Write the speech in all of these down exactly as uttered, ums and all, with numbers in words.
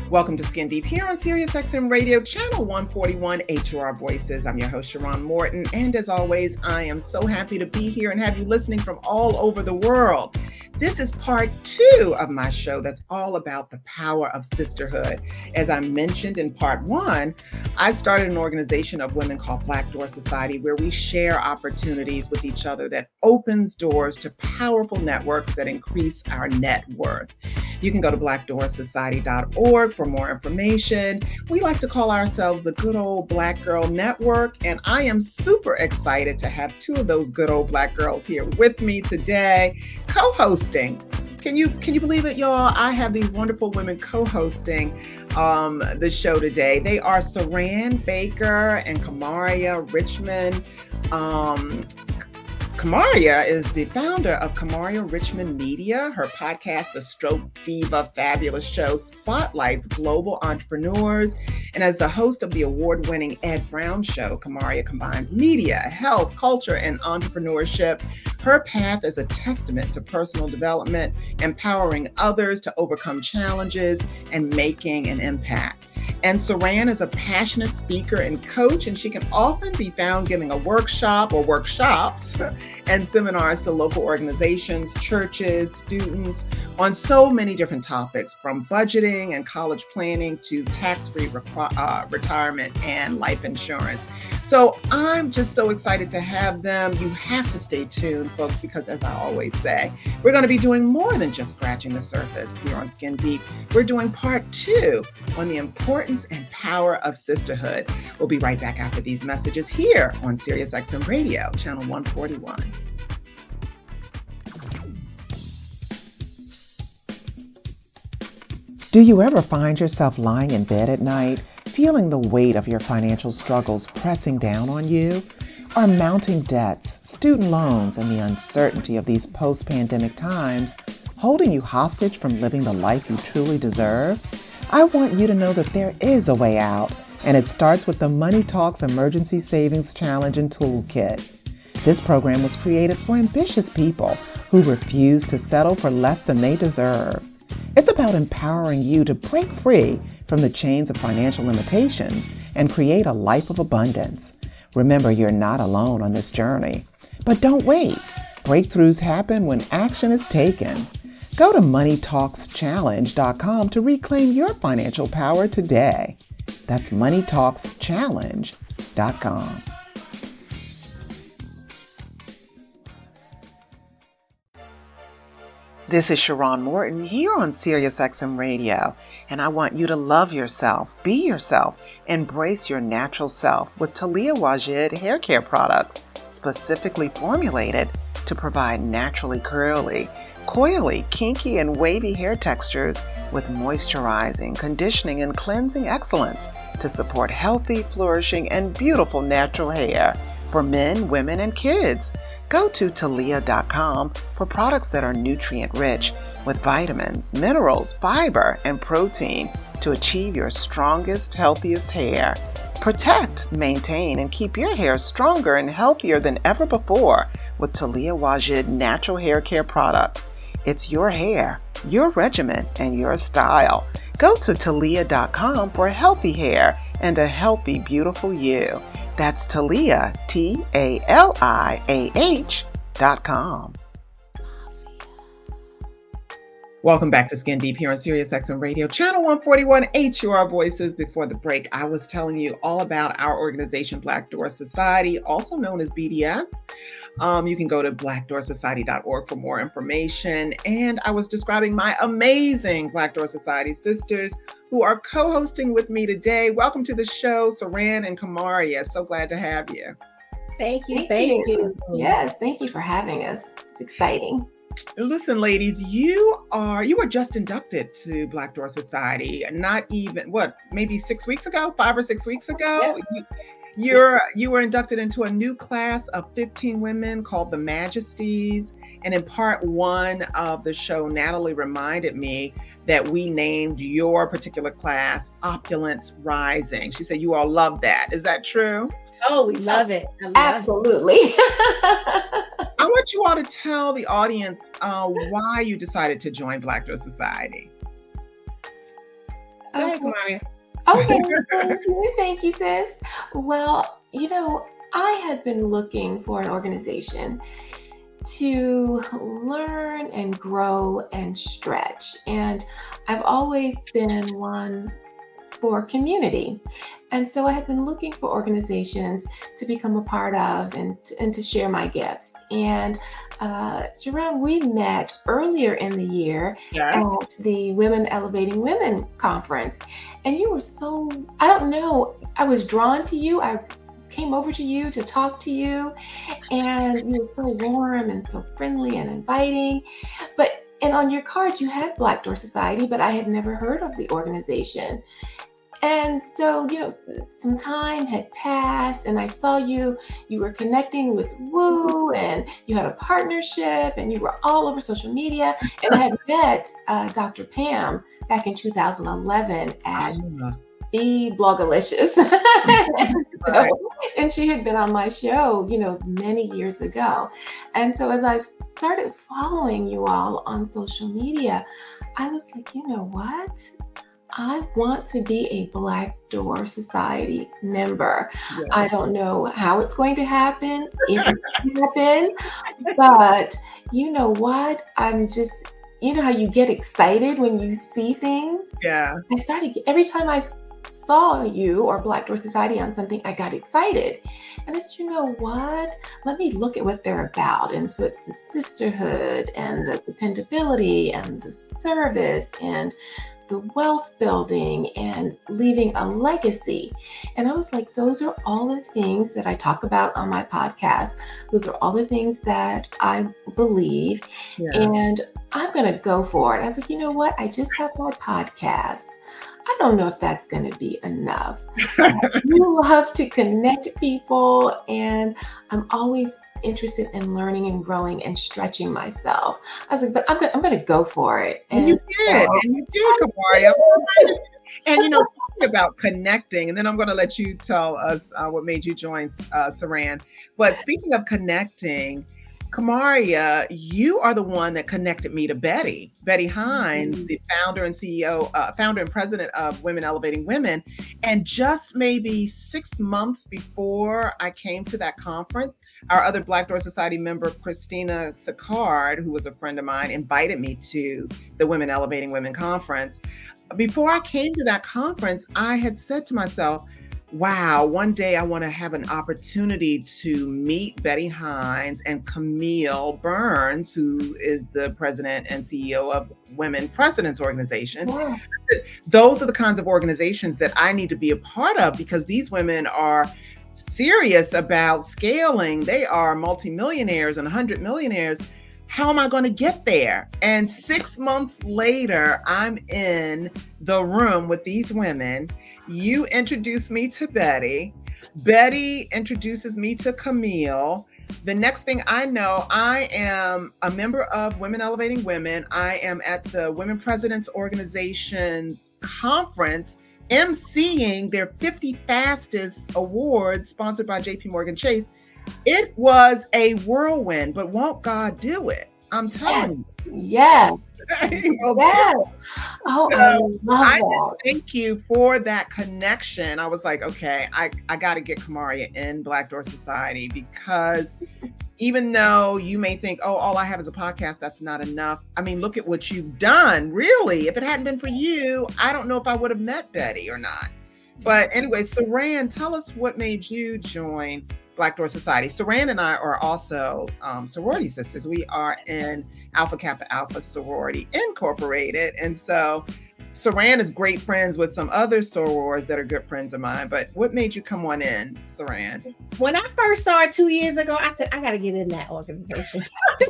Welcome to Skin Deep here on SiriusXM Radio, channel one forty-one, H U R Voices. I'm your host, Sharon Morton, and as always, I am so happy to be here and have you listening from all over the world. This is part two of my show that's all about the power of sisterhood. As I mentioned in part one, I started an organization of women called Black Door Society, where we share opportunities with each other that opens doors to powerful networks that increase our net worth. You can go to black door society dot org for more information. We like to call ourselves the Good Old Black Girl Network, and I am super excited to have two of those good old Black girls here with me today, co-hosting. Can you can you believe it, y'all? I have these wonderful women co-hosting um, the show today. They are Saran Baker and Kamaria Richmond. Um, Kamaria is the founder of Kamaria Richmond Media. Her podcast, The Stroke Diva Fabulous Show, spotlights global entrepreneurs. And as the host of the award-winning Ed Brown Show, Kamaria combines media, health, culture, and entrepreneurship. Her path is a testament to personal development, empowering others to overcome challenges, and making an impact. And Saran is a passionate speaker and coach, and she can often be found giving a workshop or workshops and seminars to local organizations, churches, students on so many different topics, from budgeting and college planning to tax-free requ- uh, retirement and life insurance. So I'm just so excited to have them. You have to stay tuned, folks, because as I always say, we're going to be doing more than just scratching the surface here on Skin Deep. We're doing part two on the importance and power of sisterhood. We'll be right back after these messages here on SiriusXM Radio, channel one forty-one. Do you ever find yourself lying in bed at night, feeling the weight of your financial struggles pressing down on you? Are mounting debts, student loans, and the uncertainty of these post-pandemic times holding you hostage from living the life you truly deserve? I want you to know that there is a way out, and it starts with the Money Talks Emergency Savings Challenge and Toolkit. This program was created for ambitious people who refuse to settle for less than they deserve. It's about empowering you to break free from the chains of financial limitations and create a life of abundance. Remember, you're not alone on this journey. But don't wait. Breakthroughs happen when action is taken. Go to money talks challenge dot com to reclaim your financial power today. That's money talks challenge dot com. This is Sharon Morton here on SiriusXM Radio, and I want you to love yourself, be yourself, embrace your natural self with Taliah Waajid hair care products, specifically formulated to provide naturally curly, coily, kinky, and wavy hair textures with moisturizing, conditioning, and cleansing excellence to support healthy, flourishing, and beautiful natural hair for men, women, and kids. Go to Taliah dot com for products that are nutrient-rich with vitamins, minerals, fiber, and protein to achieve your strongest, healthiest hair. Protect, maintain, and keep your hair stronger and healthier than ever before with Taliah Waajid natural hair care products. It's your hair, your regimen, and your style. Go to Taliah dot com for healthy hair and a healthy, beautiful you. That's Taliah, T A L I A H dot com. Welcome back to Skin Deep here on SiriusXM Radio, channel one forty-one, H U R Voices. Before the break, I was telling you all about our organization, Black Door Society, also known as B D S. Um, you can go to black door society dot org for more information. And I was describing my amazing Black Door Society sisters who are co-hosting with me today. Welcome to the show, Saran and Kamaria. So glad to have you. Thank you. Thank, thank you. you. Yes, thank you for having us. It's exciting. Listen, ladies, you are you were just inducted to Black Door Society. Not even what, maybe six weeks ago, five or six weeks ago. Yep. You, you're you were inducted into a new class of fifteen women called the Majesties. And in part one of the show, Natalie reminded me that we named your particular class Opulence Rising. She said you all love that. Is that true? Oh, we love it. I love Absolutely. It. I want you all to tell the audience uh, why you decided to join Black Door Society. Go ahead, Okay. Kamaria. Okay. Thank you. Thank you, sis. Well, you know, I had been looking for an organization to learn and grow and stretch. And I've always been one for community. And so I have been looking for organizations to become a part of and, and to share my gifts. And uh, Sharon, we met earlier in the year Yes. at the Women Elevating Women conference. And you were so, I don't know, I was drawn to you. I came over to you to talk to you. And you were so warm and so friendly and inviting. But and on your cards, you had Black Door Society, but I had never heard of the organization. And so, you know, some time had passed and I saw you, you were connecting with Woo and you had a partnership and you were all over social media. And I had met uh, Doctor Pam back in two thousand eleven at Ah, the Blogalicious. right. So, and she had been on my show, you know, many years ago. And so as I s- started following you all on social media, I was like, you know what? I want to be a Black Door Society member. Yes. I don't know how it's going to happen, if it's going to happen, but you know what? I'm just, you know how you get excited when you see things? Yeah. I started, every time I s- saw you or Black Door Society on something, I got excited. And I said, you know what? Let me look at what they're about. And so it's the sisterhood and the dependability and the service and the wealth building and leaving a legacy. And I was like, those are all the things that I talk about on my podcast. Those are all the things that I believe. Yeah. And I'm going to go for it. I was like, you know what? I just have my podcast. I don't know if that's going to be enough. You love to connect people, and I'm always interested in learning and growing and stretching myself. I was like, but I'm going I'm to go for it. And you did. so- And you did, Kamaria. And you know, talking about connecting, and then I'm going to let you tell us uh, what made you join uh, Saran. But speaking of connecting, Kamaria, you are the one that connected me to Betty, Betty Hines, Mhm. the founder and C E O, uh, founder and president of Women Elevating Women. And just maybe six months before I came to that conference, our other Black Door Society member, Christina Sicard, who was a friend of mine, invited me to the Women Elevating Women conference. Before I came to that conference, I had said to myself, wow, one day I want to have an opportunity to meet Betty Hines and Camille Burns, who is the president and C E O of Women Presidents Organization. Yeah. Those are the kinds of organizations that I need to be a part of because these women are serious about scaling. They are multimillionaires and one hundred millionaires. How am I going to get there? And six months later, I'm in the room with these women. You introduce me to Betty. Betty introduces me to Camille. The next thing I know, I am a member of Women Elevating Women. I am at the Women Presidents Organization's conference, emceeing their fifty Fastest Awards sponsored by J P Morgan Chase. It was a whirlwind, but won't God do it? I'm telling you. Yes. Well, Yes. Oh, I love I that. thank you for that connection. I was like, okay, I, I got to get Kamaria in Black Door Society because even though you may think, oh, all I have is a podcast, that's not enough. I mean, look at what you've done. Really, if it hadn't been for you, I don't know if I would have met Betty or not. But anyway, Saran, tell us what made you join Black Door Society. Saran and I are also um, sorority sisters. We are in Alpha Kappa Alpha Sorority Incorporated. And so Saran is great friends with some other sorors that are good friends of mine. But what made you come on in, Saran? When I first saw it two years ago, I said, I got to get in that organization.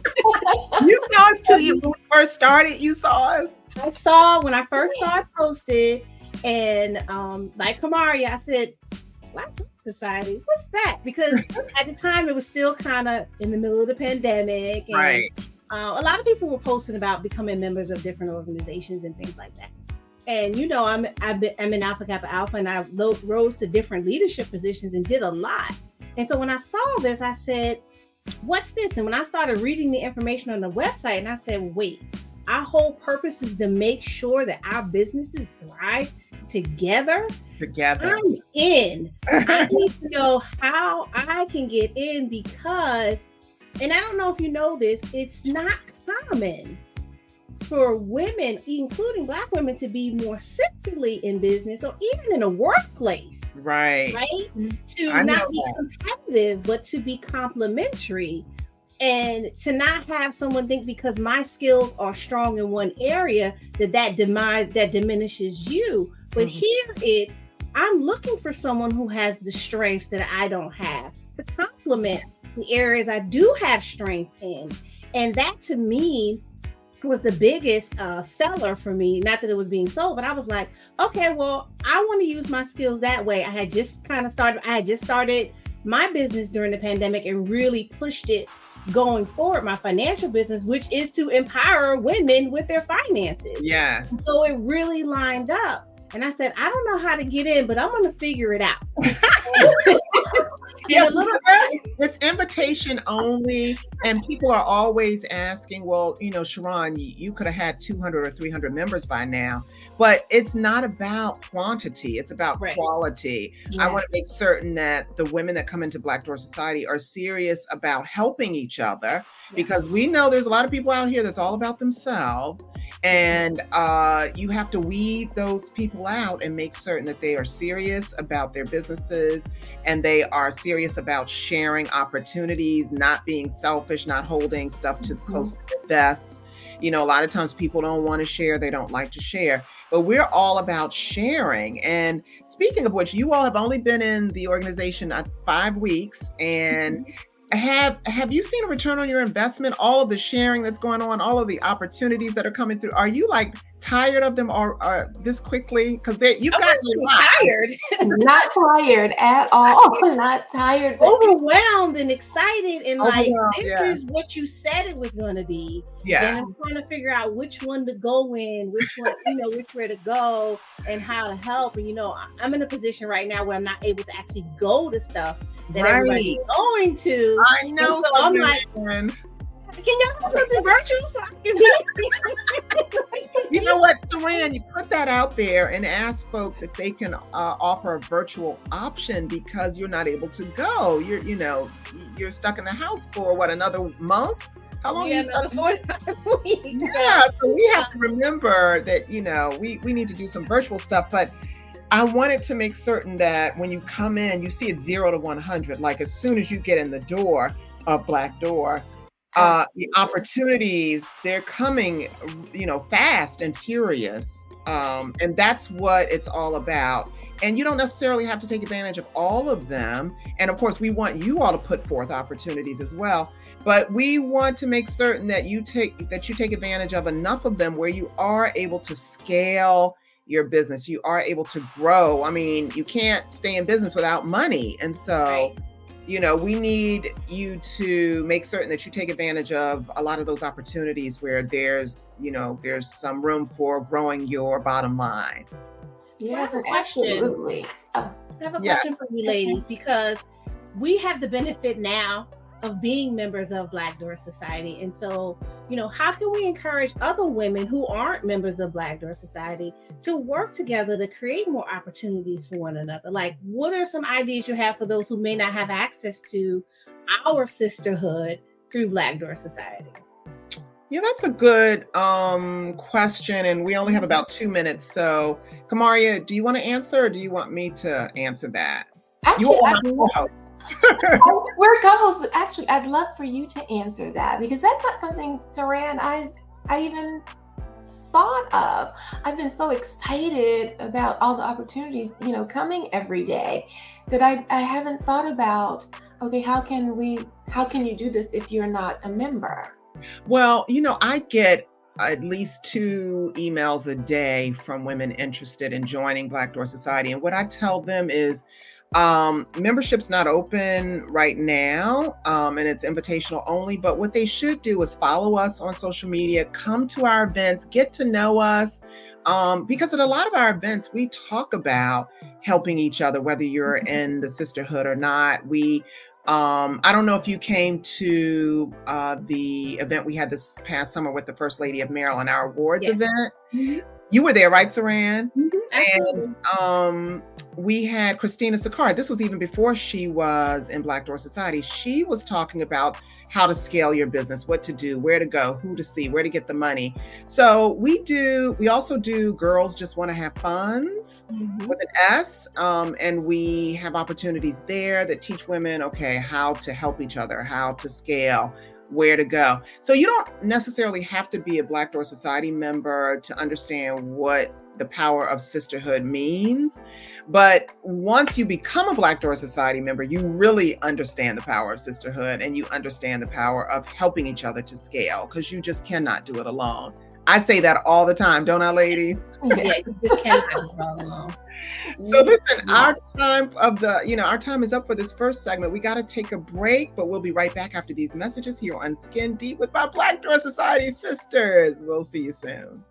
You saw us too. You, when we first started, you saw us. I saw, when I first saw it posted, and um, like Kamaria, I said, Black Door Society, what's that? Because at the time, it was still kind of in the middle of the pandemic. And Right. uh, a lot of people were posting about becoming members of different organizations and things like that. And you know, I'm I've been, I'm in Alpha Kappa Alpha, and I lo- rose to different leadership positions and did a lot. And so when I saw this, I said, "What's this?" And when I started reading the information on the website, and I said, "Wait, our whole purpose is to make sure that our businesses thrive, together, Together. I'm in. I need to know how I can get in because, and I don't know if you know this, it's not common for women, including Black women, to be more simply in business or even in a workplace. Right. Right? To I not be know that. competitive, but to be complementary. And to not have someone think because my skills are strong in one area that that demise that diminishes you. But Mhm. here it's I'm looking for someone who has the strengths that I don't have to complement the areas I do have strength in. And that to me was the biggest uh, seller for me. Not that it was being sold, but I was like, okay, well, I want to use my skills that way. I had just kind of started, I had just started my business during the pandemic and really pushed it going forward, my financial business, which is to empower women with their finances. Yes. So it really lined up. And I said, I don't know how to get in, but I'm going to figure it out. Yes, a little it's invitation only. And people are always asking, well, you know, Sharon, you, you could have had two hundred or three hundred members by now. But it's not about quantity. It's about Right. quality. Yeah. I want to make certain that the women that come into Black Door Society are serious about helping each other, because we know there's a lot of people out here that's all about themselves. And uh, you have to weed those people out and make certain that they are serious about their businesses and they are serious about sharing opportunities, not being selfish, not holding stuff to Mhm. close to their vest. You know, a lot of times people don't want to share, they don't like to share, but we're all about sharing. And speaking of which, you all have only been in the organization uh, five weeks, and have have you seen a return on your investment? All of the sharing that's going on, all of the opportunities that are coming through. Are you like tired of them or, or this quickly? Because you've I got wasn't tired, Not tired at all. Not tired. But overwhelmed and excited, and like, Overwhelmed, this yeah. is what you said it was going to be. Yeah. And I'm trying to figure out which one to go in, which one, you know, which way to go and how to help. And, you know, I- I'm in a position right now where I'm not able to actually go to stuff that Right. everybody's going to. I know. And so I'm like, Sabrina. can y'all have something virtual so I can be? You know what, Saran, you put that out there and ask folks if they can uh, offer a virtual option because you're not able to go. You're, you know, you're stuck in the house for what, another month? How long are Yeah, you stuck? another forty-five weeks. Yeah, so we have to remember that, you know, we, we need to do some virtual stuff, but I wanted to make certain that when you come in, you see it zero to one hundred, like as soon as you get in the door of Black Door, uh, the opportunities, they're coming, you know, fast and furious. Um, and that's what it's all about. And you don't necessarily have to take advantage of all of them. And of course, we want you all to put forth opportunities as well. But we want to make certain that you take that you take advantage of enough of them where you are able to scale your business. You are able to grow. I mean, you can't stay in business without money. And so, Right. you know, we need you to make certain that you take advantage of a lot of those opportunities where there's, you know, there's some room for growing your bottom line. yes, and Question. absolutely. Oh, I have a Yeah. question for you ladies, because we have the benefit now of being members of Black Door Society. And so, you know, how can we encourage other women who aren't members of Black Door Society to work together to create more opportunities for one another? Like, what are some ideas you have for those who may not have access to our sisterhood through Black Door Society? Yeah, that's a good um, question. And we only have about two minutes. So, Kamaria, do you want to answer or do you want me to answer that? actually, You are I'd my love, co-host. we're co-hosts, but actually, I'd love for you to answer that because that's not something, Saran, I've I even thought of. I've been so excited about all the opportunities, you know, coming every day that I I haven't thought about. Okay, how can we? How can you do this if you're not a member? Well, you know, I get at least two emails a day from women interested in joining Black Door Society. And what I tell them is um, membership's not open right now, um, and it's invitational only. But what they should do is follow us on social media, come to our events, get to know us. Um, because at a lot of our events, we talk about helping each other, whether you're in the sisterhood or not. We Um, I don't know if you came to uh, the event we had this past summer with the First Lady of Maryland, our awards Yes. event. Mhm. You were there, right, Saran? Mhm. Absolutely. And um, we had Christina Sicard. This was even before she was in Black Door Society. She was talking about how to scale your business, what to do, where to go, who to see, where to get the money. So we do, we also do Girls Just Want to Have Funds mm-hmm. with an S. Um, and we have opportunities there that teach women, okay, how to help each other, how to scale, where to go. So you don't necessarily have to be a Black Door Society member to understand what the power of sisterhood means. But once you become a Black Door Society member, you really understand the power of sisterhood and you understand the power of helping each other to scale, because you just cannot do it alone. I say that all the time, don't I, ladies? Yeah, you just cannot do it all alone. So listen, our time of the, you know, our time is up for this first segment. We got to take a break, but we'll be right back after these messages here on Skin Deep with my Black Door Society sisters. We'll see you soon.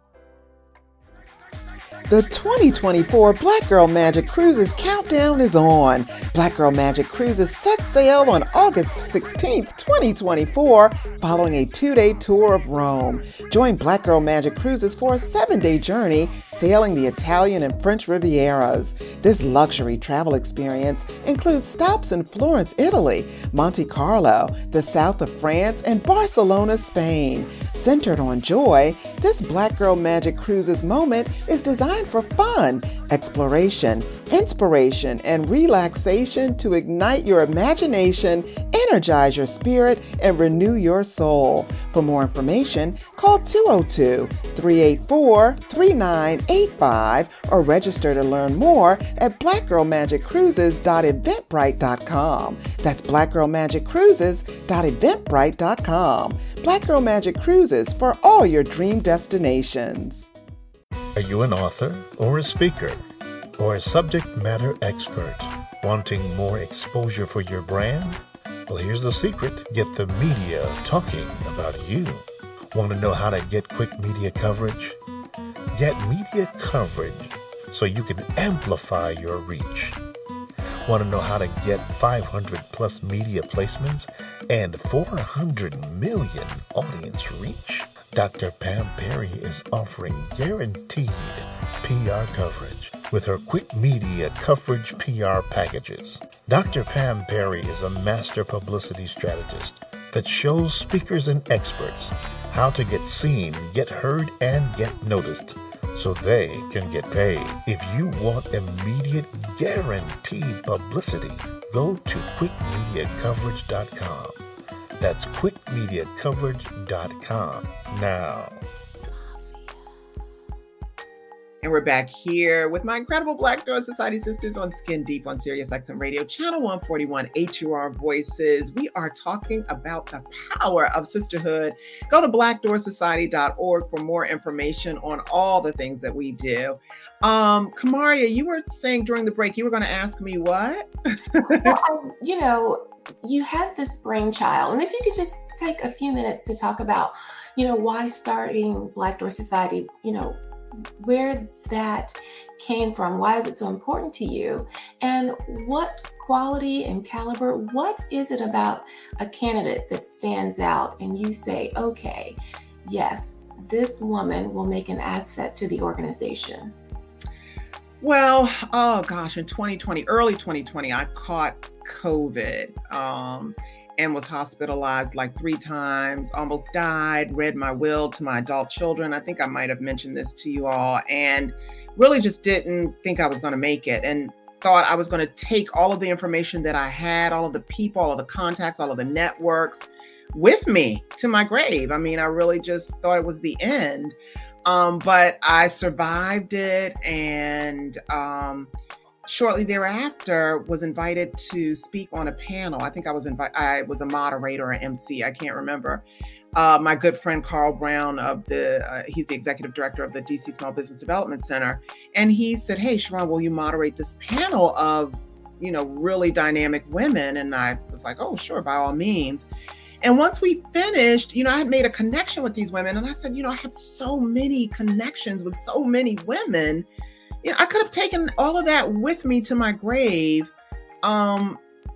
The twenty twenty-four Black Girl Magic Cruises countdown is on. Black Girl Magic Cruises set sail on August sixteenth, twenty twenty-four, following a two-day tour of Rome. Join Black Girl Magic Cruises for a seven-day journey sailing the Italian and French Rivieras. This luxury travel experience includes stops in Florence, Italy, Monte Carlo, the south of France, and Barcelona, Spain. Centered on joy, this Black Girl Magic Cruises moment is designed for fun, exploration, inspiration, and relaxation to ignite your imagination, energize your spirit, and renew your soul. For more information, call two oh two, three eight four, three nine eight five or register to learn more at black girl magic cruises dot eventbrite dot com. That's black girl magic cruises dot eventbrite dot com. Black Girl Magic Cruises for all your dream destinations. Are you an author or a speaker or a subject matter expert wanting more exposure for your brand? Well, here's the secret. Get the media talking about you. Want to know how to get quick media coverage? Get media coverage so you can amplify your reach. Want to know how to get five hundred plus media placements and four hundred million audience reach? Doctor Pam Perry is offering guaranteed P R coverage with her Quick Media Coverage P R packages. Doctor Pam Perry is a master publicity strategist that shows speakers and experts how to get seen, get heard, and get noticed so they can get paid. If you want immediate guaranteed publicity, go to quick media coverage dot com. That's quick media coverage dot com now. And we're back here with my incredible Black Door Society sisters on Skin Deep on Sirius X M Radio, channel one forty-one, H U R Voices. We are talking about the power of sisterhood. Go to black door society dot org for more information on all the things that we do. Um, Kamaria, you were saying during the break, you were going to ask me what? Well, um, you know, you had this brainchild, and if you could just take a few minutes to talk about, you know, why starting Black Door Society, you know, where that came from, why is it so important to you, and what quality and caliber, what is it about a candidate that stands out and you say, okay, yes, this woman will make an asset to the organization? Well, oh gosh, in twenty twenty, early twenty twenty, I caught COVID um, and was hospitalized like three times, almost died, read my will to my adult children. I think I might have mentioned this to you all, and really just didn't think I was going to make it, and thought I was going to take all of the information that I had, all of the people, all of the contacts, all of the networks with me to my grave. I mean, I really just thought it was the end. Um, but I survived it, and um, shortly thereafter was invited to speak on a panel. I think I was invited, I was a moderator or an M C, I can't remember. Uh, my good friend Carl Brown of the, uh, he's the executive director of the D C Small Business Development Center. And he said, hey, Sharon, will you moderate this panel of, you know, really dynamic women? And I was like, oh, sure, by all means. And once we finished, you know, I had made a connection with these women, and I said, you know, I have so many connections with so many women. You know, I could have taken all of that with me to my grave. Um,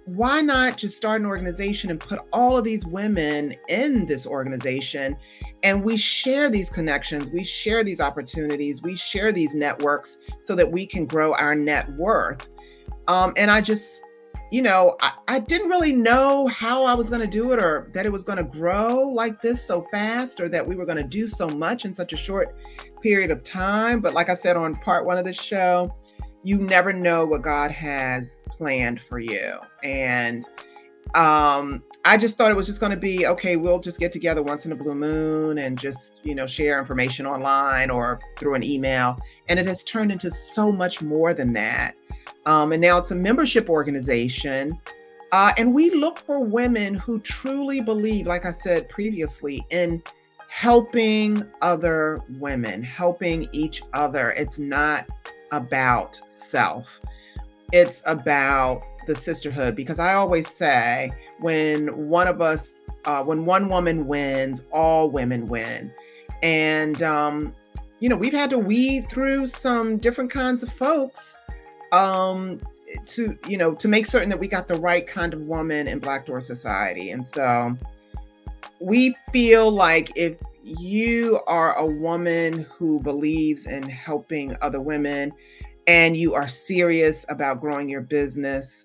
why not just start an organization and put all of these women in this organization, and we share these connections, we share these opportunities, we share these networks so that we can grow our net worth. Um, and I just, you know, I, I didn't really know how I was going to do it, or that it was going to grow like this so fast, or that we were going to do so much in such a short period of time. But like I said on part one of the show, you never know what God has planned for you. And um, I just thought it was just going to be, okay, we'll just get together once in a blue moon and just, you know, share information online or through an email. And it has turned into so much more than that. Um, and now it's a membership organization. Uh, and we look for women who truly believe, like I said previously, in helping other women, helping each other. It's not about self. It's about the sisterhood, because I always say when one of us, uh, when one woman wins, all women win. And, um, you know, we've had to weed through some different kinds of folks um, to, you know, to make certain that we got the right kind of woman in Black Door Society. And so we feel like if you are a woman who believes in helping other women and you are serious about growing your business,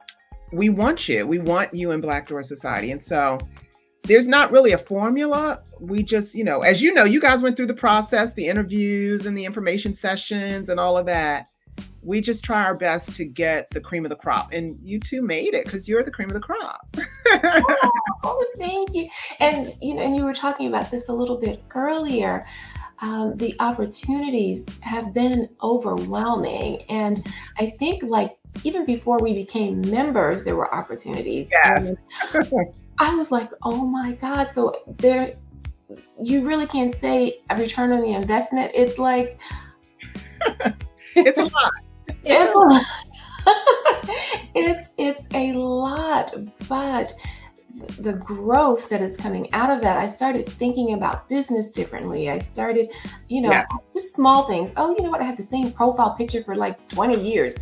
we want you. We want you in Black Door Society. And so there's not really a formula. We just, you know, as you know, you guys went through the process, the interviews and the information sessions and all of that. We just try our best to get the cream of the crop. And you two made it, because you're the cream of the crop. Oh, thank you. And, you know, and you were talking about this a little bit earlier. Um, the opportunities have been overwhelming. And I think, like, even before we became members, there were opportunities. Yes. And I was like, oh my God. So there, you really can't say a return on the investment. It's like, it's a lot. It's a lot. it's, it's a lot, but the growth that is coming out of that, I started thinking about business differently. I started, you know, yeah. just small things. Oh, you know what? I had the same profile picture for like twenty years.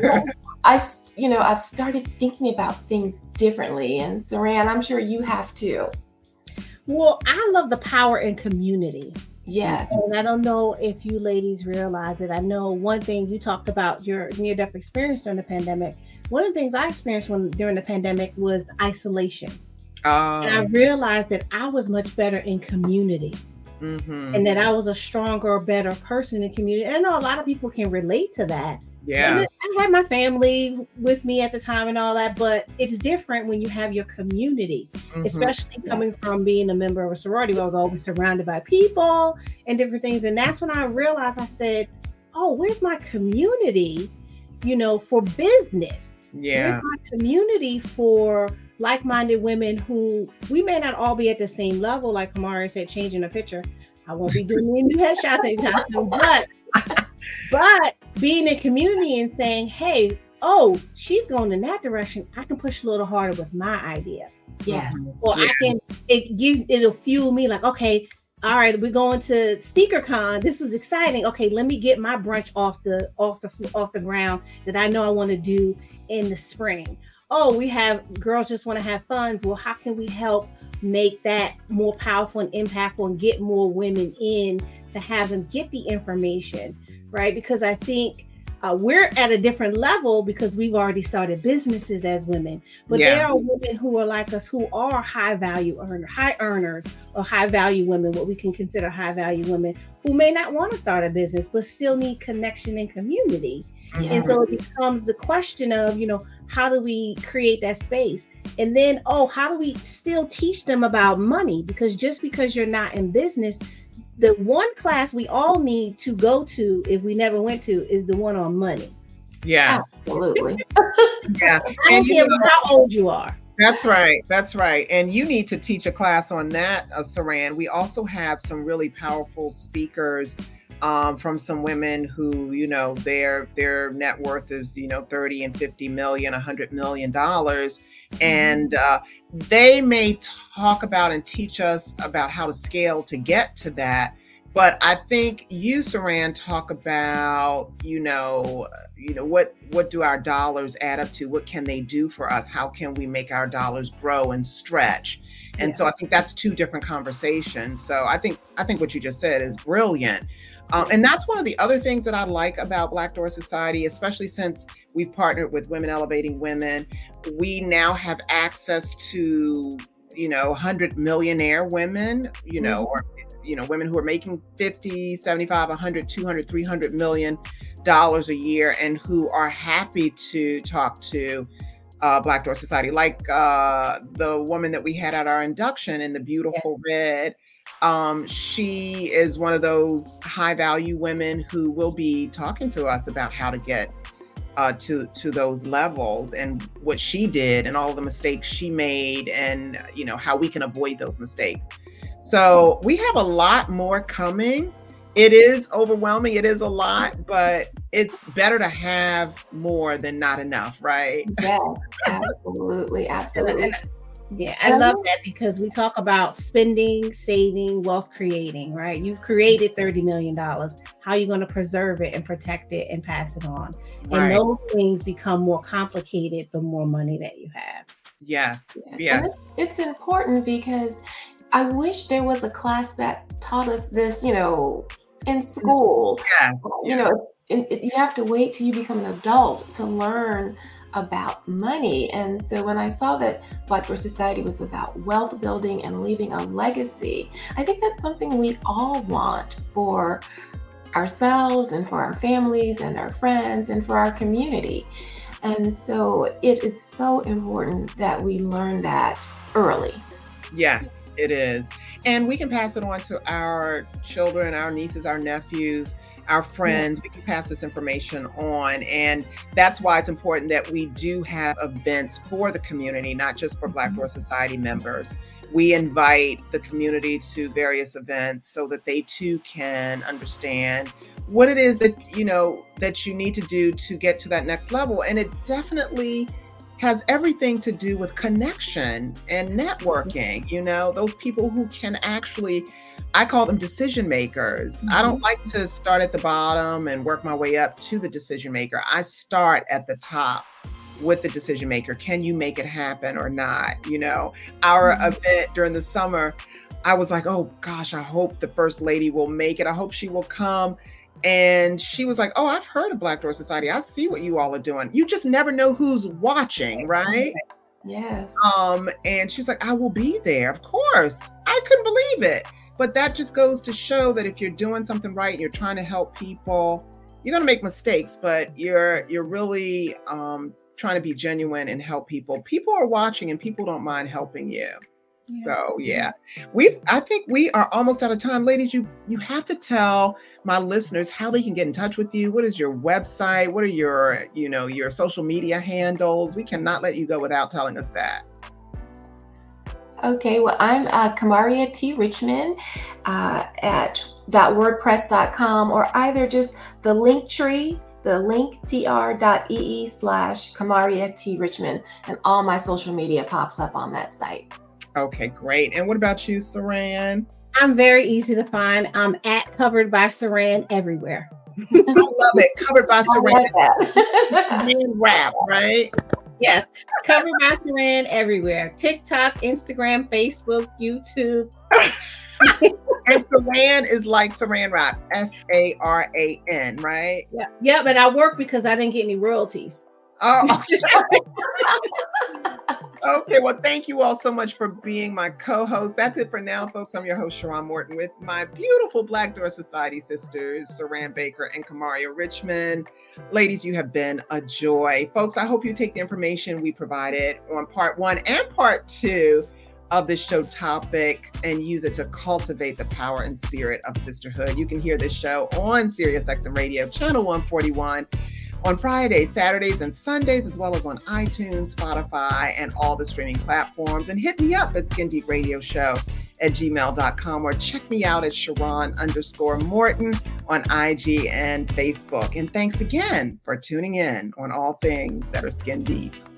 I, you know, I've started thinking about things differently. And Saran, I'm sure you have too. Well, I love the power in community. Yeah. And I don't know if you ladies realize it. I know one thing you talked about your near-death experience during the pandemic. One of the things I experienced when during the pandemic was isolation. Um, and I realized that I was much better in community. Mm-hmm. And that I was a stronger, better person in community. And I know a lot of people can relate to that. Yeah. And I had my family with me at the time and all that, but it's different when you have your community, mm-hmm. especially coming yes. from being a member of a sorority where I was always surrounded by people and different things. And that's when I realized, I said, oh, where's my community, you know, for business? Yeah. Where's my community for like-minded women who we may not all be at the same level, like Kamari said, changing the picture. I won't be doing any new headshots anytime soon, but but being in community and saying, hey, oh, she's going in that direction. I can push a little harder with my idea. Yeah. Or yeah. I can, it gives, it'll fuel me like, okay, all right, we're going to SpeakerCon. This is exciting. Okay, let me get my brunch off the off the off the ground that I know I want to do in the spring. Oh, we have girls just want to have fun. Well, how can we help make that more powerful and impactful and get more women in to have them get the information, right? Because I think uh, we're at a different level because we've already started businesses as women, but yeah. there are women who are like us who are high value earner, high earners or high value women, what we can consider high value women who may not want to start a business, but still need connection and community. Yeah. And so it becomes the question of, you know, how do we create that space? And then, oh, how do we still teach them about money? Because just because you're not in business, the one class we all need to go to, if we never went to, is the one on money. Yes. Absolutely. Yeah. I don't care how old you are. That's right. That's right. And you need to teach a class on that, uh, Saran. We also have some really powerful speakers um, from some women who, you know, their their net worth is, you know, thirty and fifty million, a hundred million dollars. And uh, they may talk about and teach us about how to scale to get to that. But I think you, Saran, talk about, you know, you know, what what do our dollars add up to? What can they do for us? How can we make our dollars grow and stretch? And yeah. so I think that's two different conversations. So I think I think what you just said is brilliant. Um, and that's one of the other things that I like about Black Door Society, especially since we've partnered with Women Elevating Women. We now have access to, you know, one hundred millionaire women, you know, mm-hmm. or, you know, women who are making fifty, seventy-five, one hundred, two hundred, three hundred million dollars a year and who are happy to talk to uh, Black Door Society. Like uh, the woman that we had at our induction in the beautiful yes. red. Um, she is one of those high value women who will be talking to us about how to get uh, to, to those levels and what she did and all the mistakes she made and, you know, how we can avoid those mistakes. So we have a lot more coming. It is overwhelming. It is a lot, but it's better to have more than not enough, right? Yes, absolutely. Absolutely. And, and, yeah, I love that because we talk about spending, saving, wealth creating, right? You've created thirty million dollars. How are you going to preserve it and protect it and pass it on? Right. And those things become more complicated the more money that you have. Yes. Yes. yes. And it's important because I wish there was a class that taught us this, you know, in school. Yeah. You know, it, it, you have to wait till you become an adult to learn about money. And so when I saw that Black Door Society was about wealth building and leaving a legacy, I think that's something we all want for ourselves and for our families and our friends and for our community. And so it is so important that we learn that early. Yes, it is. And we can pass it on to our children, our nieces, our nephews, our friends. We can pass this information on. And that's why it's important that we do have events for the community, not just for Black Door Society members. We invite the community to various events so that they too can understand what it is that, you know, that you need to do to get to that next level. And it definitely has everything to do with connection and networking, you know, those people who can actually, I call them decision makers. Mm-hmm. I don't like to start at the bottom and work my way up to the decision maker. I start at the top with the decision maker. Can you make it happen or not? You know, our mm-hmm. event during the summer, I was like, oh gosh, I hope the first lady will make it. I hope she will come. And she was like, oh, I've heard of Black Door Society. I see what you all are doing. You just never know who's watching, right? Yes. Um, and she was like, I will be there. Of course. I couldn't believe it. But that just goes to show that if you're doing something right and you're trying to help people, you're going to make mistakes, but you're you're really um, trying to be genuine and help people. People are watching and people don't mind helping you. Yeah. So yeah, we I think we are almost out of time. Ladies, you you have to tell my listeners how they can get in touch with you. What is your website? What are your, you know, your social media handles? We cannot let you go without telling us that. Okay, well, I'm uh, Kamaria T. Richmond uh, at .wordpress dot com, or either just the link tree, the linktr.ee slash Kamaria T. Richmond, and all my social media pops up on that site. Okay, great. And what about you, Saran? I'm very easy to find. I'm at Covered by Saran everywhere. I love it. Covered by Saran. Saran rap, right? Yes. Covered by Saran everywhere. TikTok, Instagram, Facebook, YouTube. And Saran is like Saran Wrap, S A R A N, right? Yeah. Yeah, but I work because I didn't get any royalties. Oh, okay. Okay, well, thank you all so much for being my co-host. That's it for now, folks. I'm your host, Sharon Morton, with my beautiful Black Door Society sisters, Saran Baker and Kamaria Richmond. Ladies, you have been a joy. Folks, I hope you take the information we provided on part one and part two of this show topic and use it to cultivate the power and spirit of sisterhood. You can hear this show on Sirius X M Radio, channel one forty-one, on Fridays, Saturdays, and Sundays, as well as on iTunes, Spotify, and all the streaming platforms. And hit me up at Skin Deep Radio Show at gmail dot com, or check me out at Sharon underscore Morton on I G and Facebook. And thanks again for tuning in on all things that are skin deep.